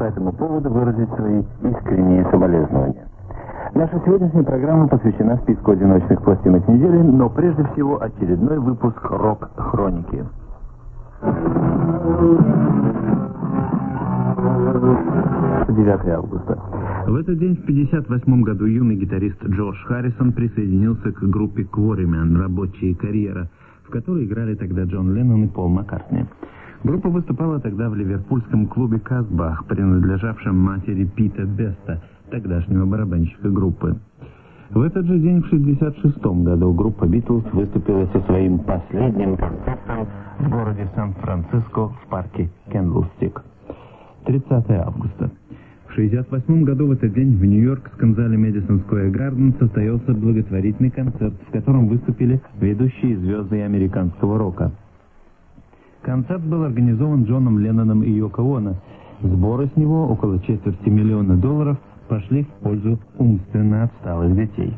по этому поводу выразить свои искренние соболезнования. Наша сегодняшняя программа посвящена списку одиночных пластинок недели, но прежде всего очередной выпуск рок-хроники. 9 августа. В этот день, в 1958 году, юный гитарист Джордж Харрисон присоединился к группе Quarrymen «Рабочая карьера», в которой играли тогда Джон Леннон и Пол Маккартни. Группа выступала тогда в ливерпульском клубе «Казбах», принадлежавшем матери Пита Беста, тогдашнего барабанщика группы. В этот же день, в 1966 году, группа «Битлз» выступила со своим последним концертом в городе Сан-Франциско в парке Кендлстик. 30 августа. В 1968 году в этот день в Нью-Йоркском зале Мэдисон Сквер Гарден состоялся благотворительный концерт, в котором выступили ведущие звезды американского рока. Концерт был организован Джоном Ленноном и Йоко Оно. Сборы с него, около $250 000, пошли в пользу умственно отсталых детей.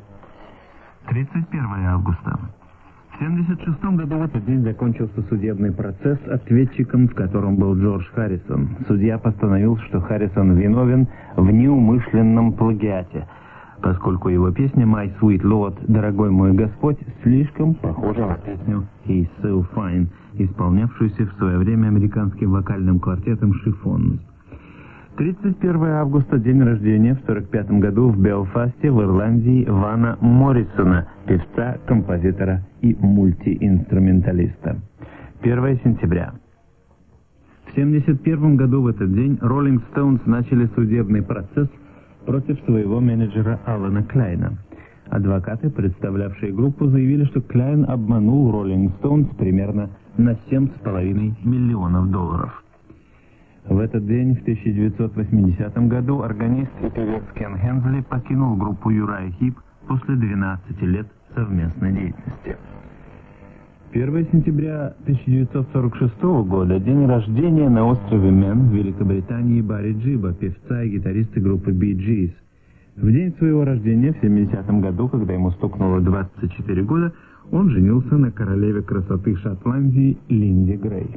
31 августа. В 1976 году в этот день закончился судебный процесс ответчиком, в котором был Джордж Харрисон. Судья постановил, что Харрисон виновен в неумышленном плагиате, поскольку его песня «My Sweet Lord», «Дорогой мой Господь», слишком похожа на песню «He's So Fine», исполнявшуюся в свое время американским вокальным квартетом «Шифон». 31 августа, день рождения в 1945 году в Белфасте, в Ирландии, Вана Моррисона, певца, композитора и мультиинструменталиста. 1 сентября. В 1971 году в этот день Rolling Stones начали судебный процесс против своего менеджера Алана Клайна. Адвокаты, представлявшие группу, заявили, что Клайн обманул Rolling Stones примерно на $7,5 миллионов. В этот день, в 1980 году, органист и певец Кен Хенсли покинул группу Uriah Heep после 12 лет совместной деятельности. 1 сентября 1946 года, день рождения на острове Мэн в Великобритании Барри Джиба, певца и гитариста группы Bee Gees. В день своего рождения, в 70-м году, когда ему стукнуло 24 года, он женился на королеве красоты Шотландии Линде Грей.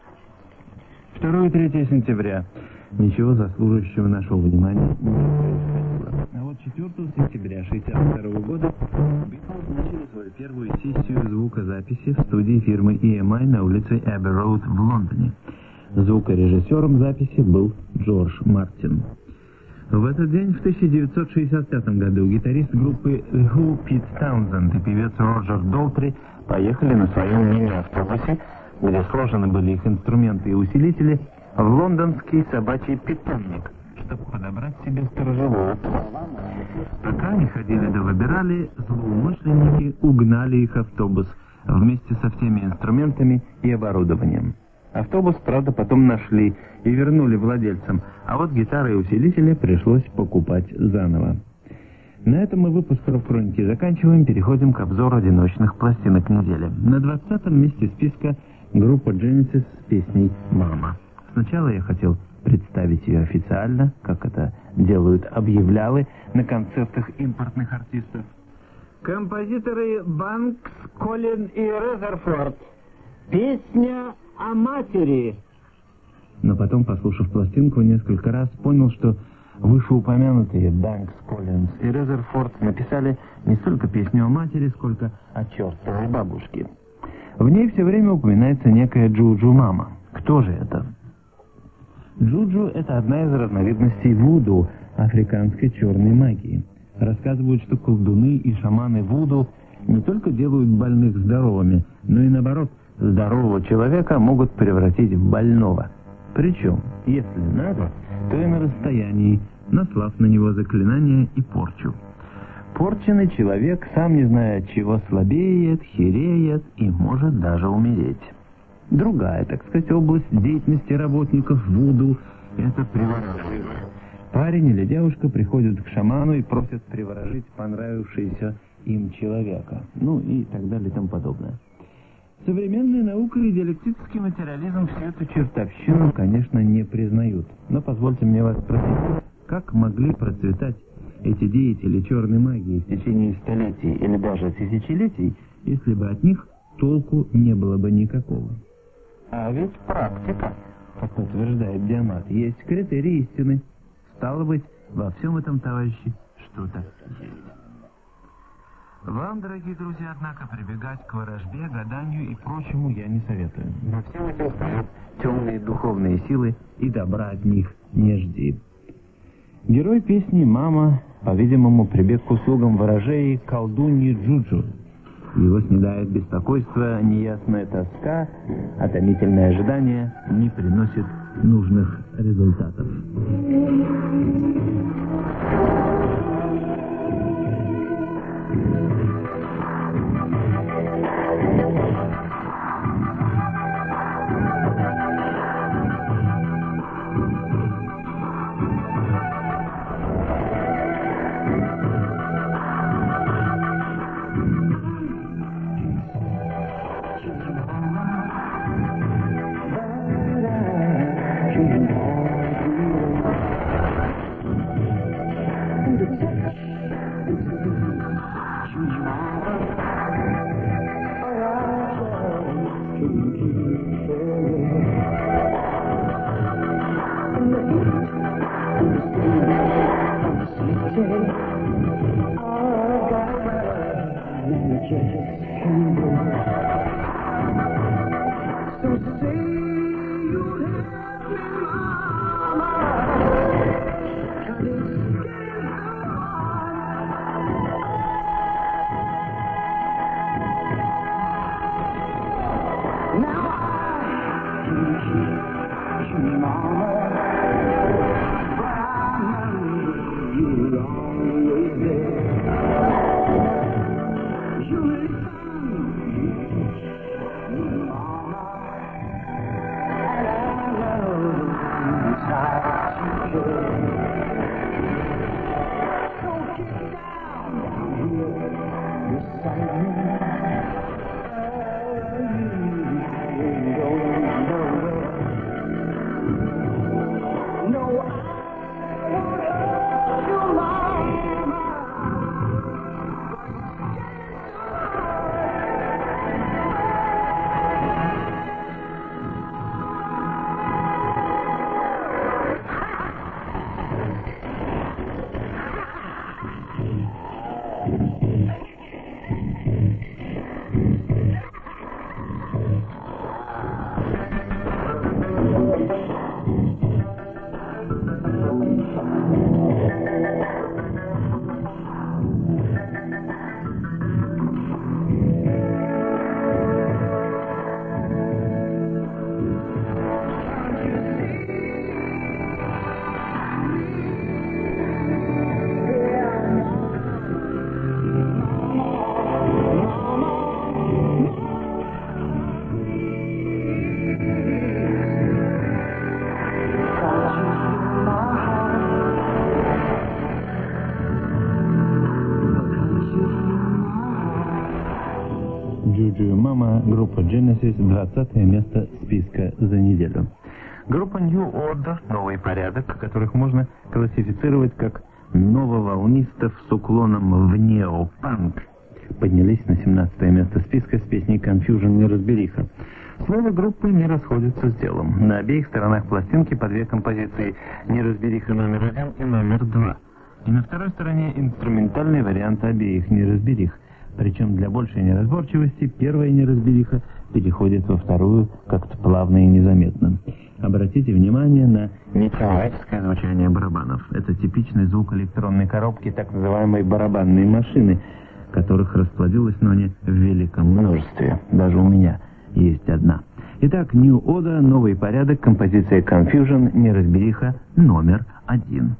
2 и 3 сентября. Ничего заслуживающего нашего внимания не происходило. А вот 4 сентября 1962 года Битлз начали свою первую сессию звукозаписи в студии фирмы EMI на улице Эбби-Роуд в Лондоне. Звукорежиссером записи был Джордж Мартин. В этот день, в 1965 году, гитарист группы The Who Пит Таунсенд и певец Роджер Долтри поехали на своем мини-автобусе, где сложены были их инструменты и усилители, в лондонский собачий питомник, чтобы подобрать себе сторожевого пса. Пока они ходили да выбирали, злоумышленники угнали их автобус вместе со всеми инструментами и оборудованием. Автобус, правда, потом нашли и вернули владельцам, а вот гитары и усилители пришлось покупать заново. На этом мы выпуск рок-хроники заканчиваем, переходим к обзору одиночных пластинок недели. На 20-м месте списка группа Genesis с песней «Мама». Сначала я хотел представить ее официально, как это делают объявлялы на концертах импортных артистов. Композиторы Банкс, Коллин и Резерфорд. Песня о матери. Но потом, послушав пластинку несколько раз, понял, что вышеупомянутые Банкс, Коллинз и Резерфорд написали не столько песню о матери, сколько о чертовой бабушке. В ней все время упоминается некая Джуджу Мама. Кто же это? Джуджу – это одна из разновидностей вуду, африканской черной магии. Рассказывают, что колдуны и шаманы вуду не только делают больных здоровыми, но и наоборот, здорового человека могут превратить в больного. Причем, если надо, то и на расстоянии, наслав на него заклинания и порчу. Порченный человек, сам не зная от чего, слабеет, хереет и может даже умереть. Другая, так сказать, область деятельности работников вуду – это приворожение. Парень или девушка приходят к шаману и просят приворожить понравившегося им человека. Ну и так далее и тому подобное. Современная наука и диалектический материализм всю эту чертовщину, конечно, не признают. Но позвольте мне вас спросить, как могли процветать эти деятели черной магии в течение столетий или даже тысячелетий, если бы от них толку не было бы никакого? А ведь практика. как утверждает Диамат, есть критерий истины. Стало быть, во всем этом, товарищи, что-то есть. Вам, дорогие друзья, однако, прибегать к ворожбе, гаданию и прочему я не советую. Во всем этом стоят темные духовные силы, и добра от них не жди. Герой песни «Мама», по-видимому, прибег к услугам ворожей колдуньи Джуджу. Его снедает беспокойство, неясная тоска, а томительное ожидание не приносит нужных результатов. Группа Genesis, 20 место списка за неделю. Группа New Order, новый порядок, которых можно классифицировать как нововолнистов с уклоном в неопанк, поднялись на 17 место списка с песней Confusion «Неразбериха». Слово группы не расходится с делом. На обеих сторонах пластинки по две композиции «Неразбериха номер 1» и номер 2. И на второй стороне инструментальный вариант обеих «Неразберих». Причем для большей неразборчивости первая неразбериха переходит во вторую как-то плавно и незаметно. Обратите внимание на нечеловеческое звучание барабанов. Это типичный звук электронной коробки, так называемой барабанной машины, которых расплодилось в Ноне в великом множестве. Даже у меня есть одна. Итак, New Order, новый порядок, композиция Confusion, неразбериха номер 1.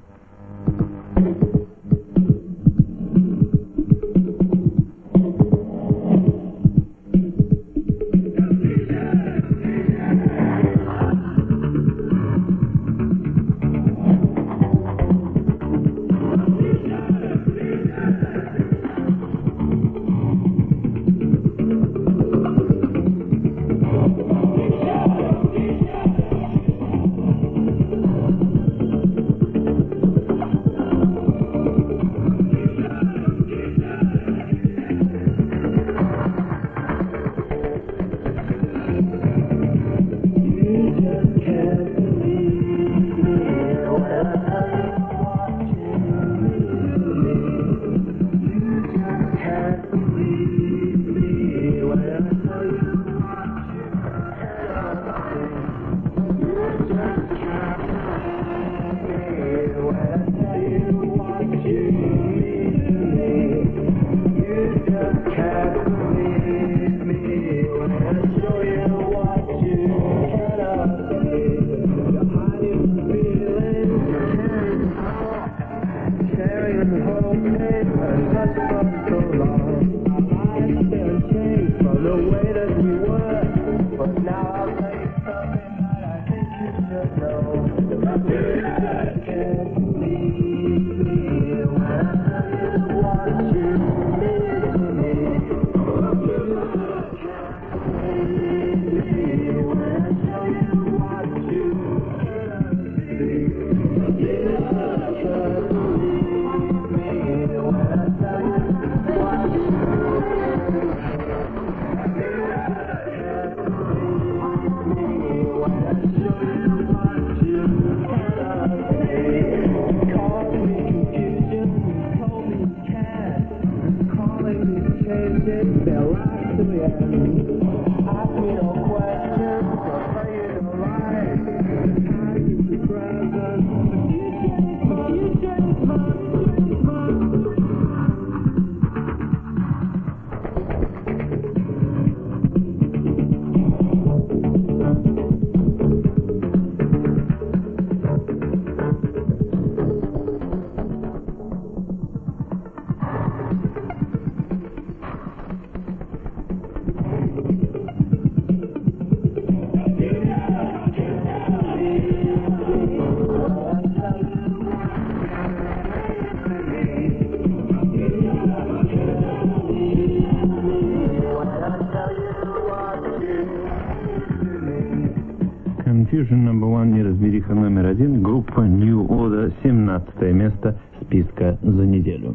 Confusion No. 1, неразбериха номер 1, группа New Order, 17 место списка за неделю.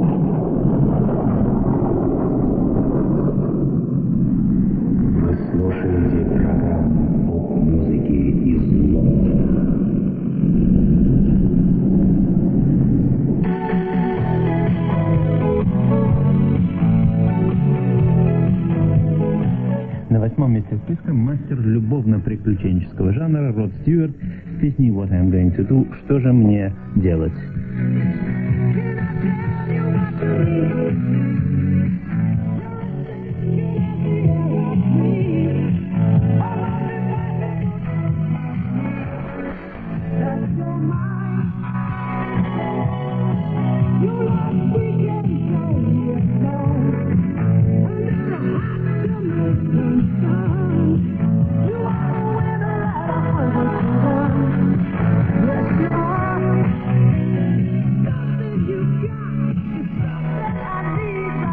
Вы слушаете программу поп-музыки из Лондона. На 8-м месте списка мастер любовно-приключенческого жанра Род Стюарт с песней What I'm Going to Do, что же мне делать. You got the stuff that I need.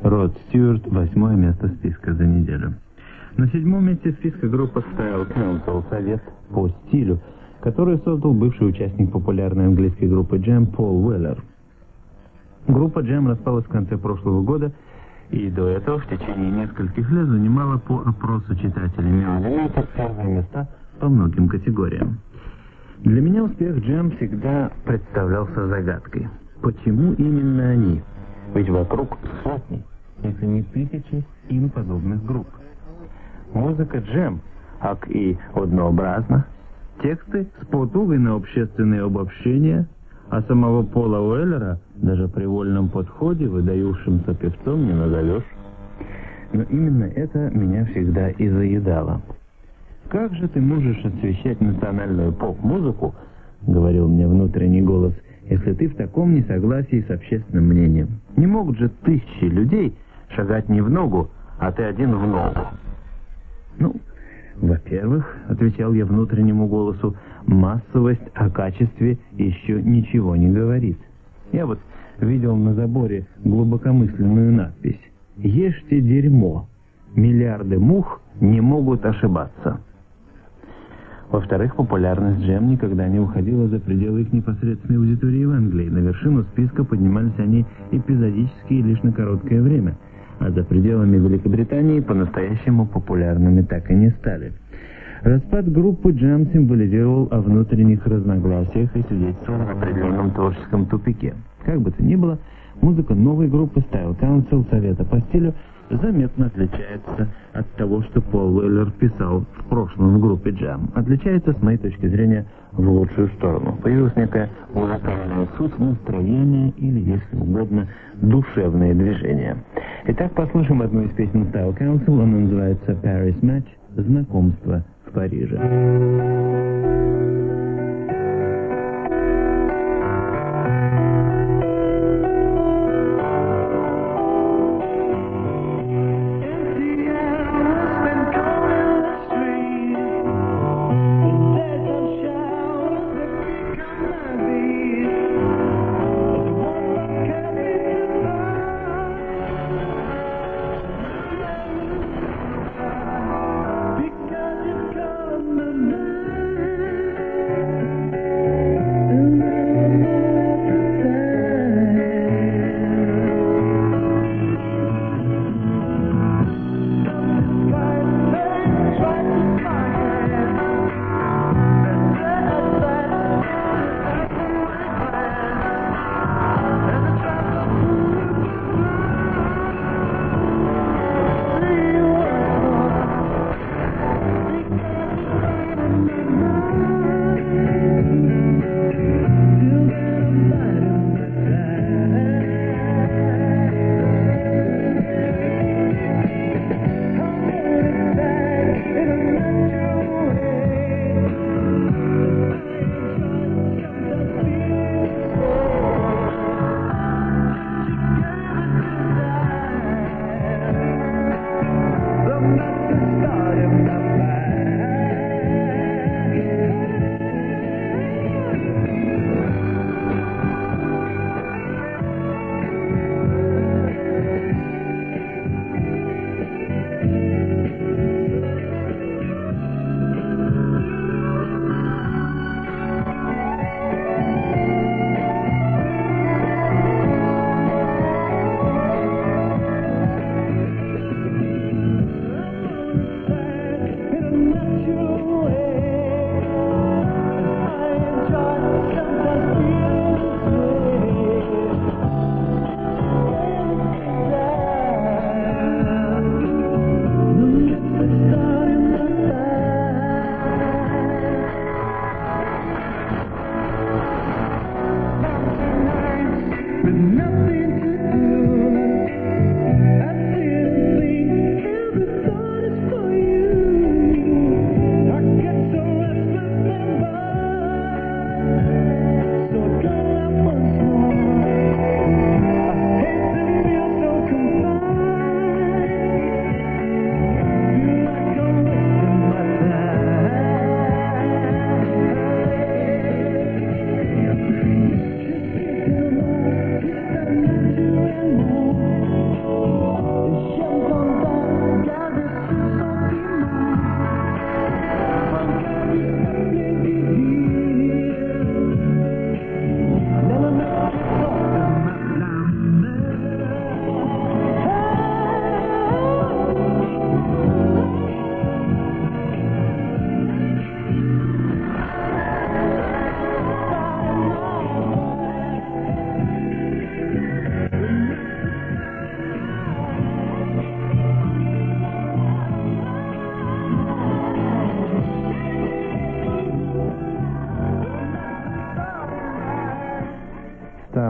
Род Стюарт, 8-е место списка за неделю. На 7-м месте списка группа Style Council, совет по стилю, который создал бывший участник популярной английской группы Jam Пол Уэллер. Группа Jam распалась в конце прошлого года и до этого в течение нескольких лет занимала по опросу читателей Music первые места по многим категориям. Для меня успех Jam всегда представлялся загадкой. Почему именно они? Ведь вокруг сотни, если не тысячи им подобных групп. Музика Jam, ак и однообразна, тексты спотуги на общественные обобщения, а самого Пола Уэллера даже при вольном подходе выдающимся певцом не назовешь. Но именно это меня всегда и заедало. «Как же ты можешь освещать национальную поп-музыку, — говорил мне внутренний голос, — если ты в таком несогласии с общественным мнением? Не могут же тысячи людей шагать не в ногу, а ты один в ногу». «Ну, во-первых, — отвечал я внутреннему голосу, — массовость о качестве еще ничего не говорит. Я вот видел на заборе глубокомысленную надпись: «Ешьте дерьмо, миллиарды мух не могут ошибаться». Во-вторых, популярность Jam никогда не уходила за пределы их непосредственной аудитории в Англии. На вершину списка поднимались они эпизодически и лишь на короткое время, а за пределами Великобритании по-настоящему популярными так и не стали. Распад группы Jam символизировал о внутренних разногласиях и свидетельствовал о определенном творческом тупике. Как бы то ни было, музыка новой группы Style Council, совета по стилю, заметно отличается от того, что Пол Уэллер писал в прошлом в группе Jam. Отличается, с моей точки зрения, в лучшую сторону. Появилась некая музыкальная суть, настроение или, если угодно, душевное движение. Итак, послушаем одну из песен Style Council. Она называется «Paris Match» — «Знакомство в Париже».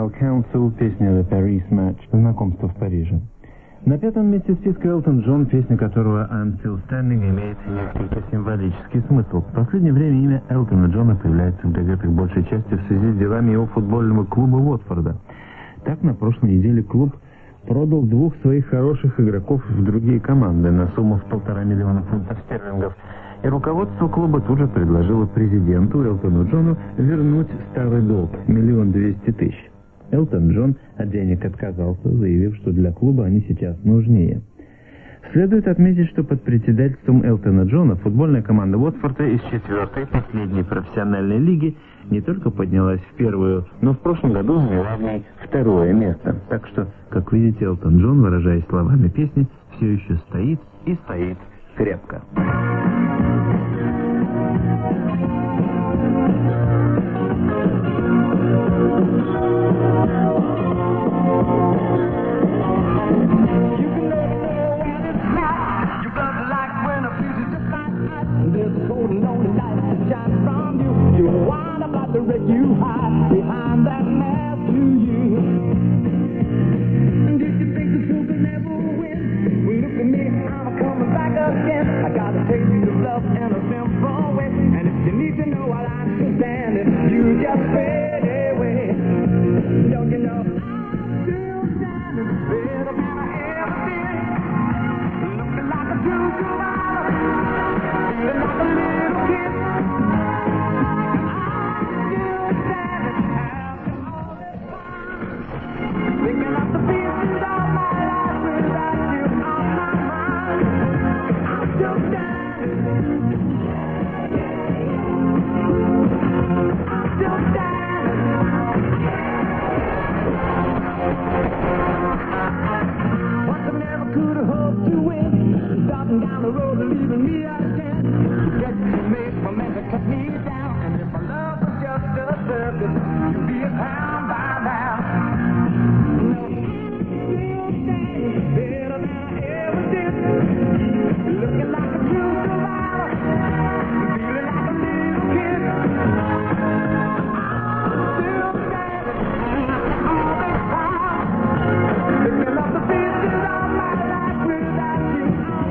Tribal Council, песня The Paris Match, знакомство в Париже. На пятом месте списка Элтон Джон, песня которого I'm Still Standing имеет несколько символический смысл. В последнее время имя Элтона Джона появляется в газетах большей части в связи с делами его футбольного клуба Уотфорда. Так, на прошлой неделе клуб продал двух своих хороших игроков в другие команды на сумму в 1,5 миллиона фунтов стерлингов. И руководство клуба тут же предложило президенту Элтону Джону вернуть старый долг – 1 200 000. Элтон Джон от денег отказался, заявив, что для клуба они сейчас нужнее. Следует отметить, что под председательством Элтона Джона футбольная команда Уотфорда из 4-й последней профессиональной лиги не только поднялась в первую, но в прошлом году заняла в ней 2-е место. Так что, как видите, Элтон Джон, выражаясь словами песни, все еще стоит и стоит крепко. You hide behind that mask to you. Did you think the truth could never win? Well, look at me, I'm coming back again. I gotta take you to love in a simple way. And if you need to know what I understand, you just fade away. Don't you know? I'm still standing better than I ever did. Looking like a true survivor, feeling like a little kid. Down the road, leaving me again. Get to make my man to cut me down. And if my love was just a circus, you'd be a pound by now. No, you'll stay better than I ever did. Looking like a true survivor, feeling like a little kid. Still standing all this time, picking up the pieces of my life without you.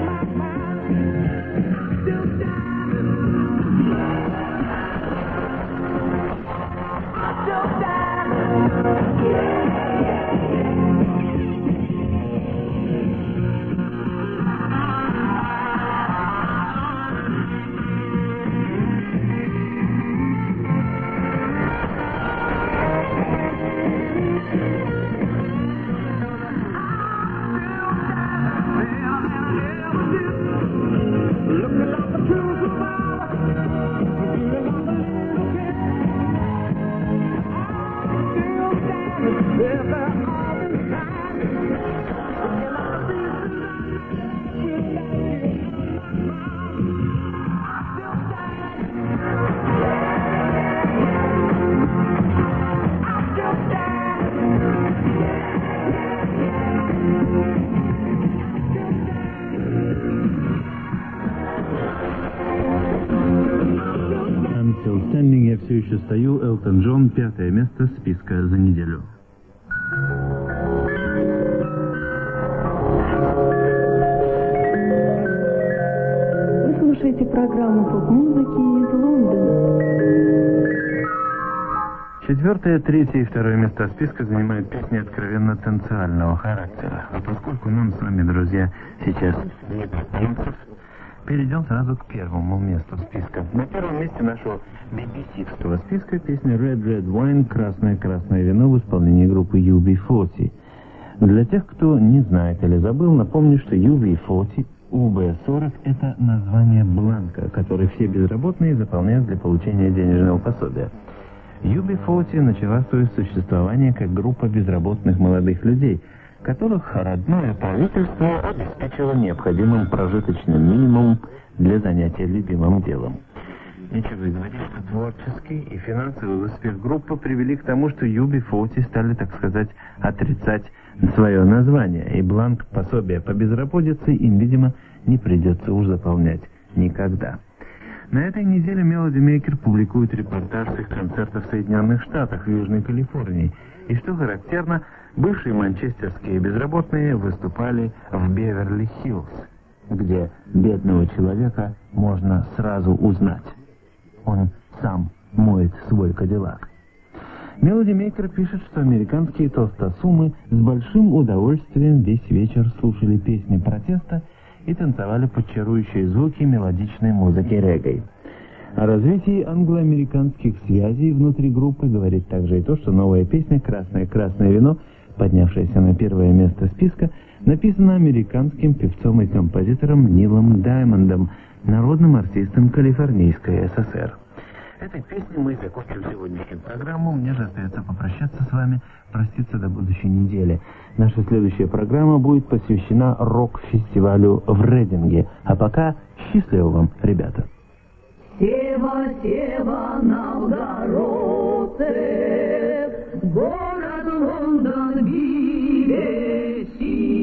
Я все еще стою, Элтон Джон, 5-е место списка за неделю. Вы слушаете программу поп-музыки из Лондона. 4-е, 3-е и 2-е места списка занимают песни откровенно танцевального характера. А поскольку нам с вами, друзья, сейчас не до немцев, перейдем сразу к первому месту списка. На первом месте нашего BBC-ского списка песня Red Red Wine, красное-красное вино в исполнении группы UB40. Для тех, кто не знает или забыл, напомню, что UB40, UB40 – это название бланка, который все безработные заполняют для получения денежного пособия. UB40 начала свое существование как группа безработных молодых людей, которых родное правительство обеспечило необходимым прожиточным минимумом для занятия любимым делом. Нечего и говорить, что творческий и финансовый успех группы привели к тому, что UB40 стали, так сказать, отрицать свое название, и бланк пособия по безработице им, видимо, не придется уж заполнять никогда. На этой неделе Melody Maker публикует репортаж с их концертов в Соединенных Штатах, в Южной Калифорнии. И что характерно, бывшие манчестерские безработные выступали в Беверли-Хиллз, где бедного человека можно сразу узнать. Он сам моет свой кадиллак. Мелоди Мейкер пишет, что американские толстосумы с большим удовольствием весь вечер слушали песни протеста и танцевали под чарующие звуки мелодичной музыки регги. О развитии англо-американских связей внутри группы говорит также и то, что новая песня «Красное вино», поднявшаяся на первое место списка, написана американским певцом и композитором Нилом Даймондом, народным артистом Калифорнийской ССР. Этой песней мы закончим сегодняшнюю программу. Мне же остается попрощаться с вами, проститься до будущей недели. Наша следующая программа будет посвящена рок-фестивалю в Рейдинге. А пока счастливо вам, ребята! Сева, Сева, Новгородцы, город Лондон веси.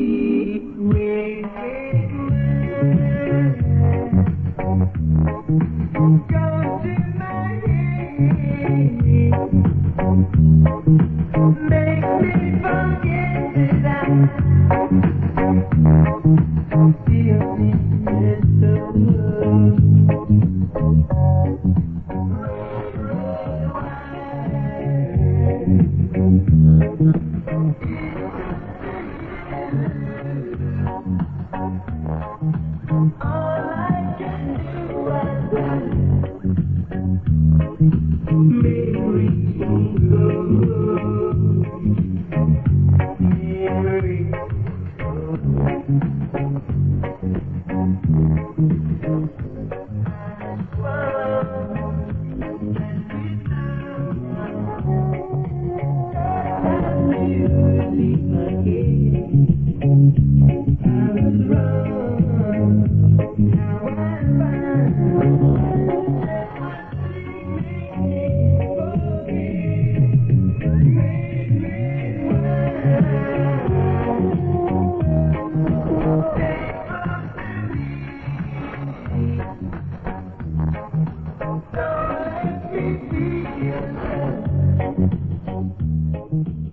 Make me forget that Don't let me see you.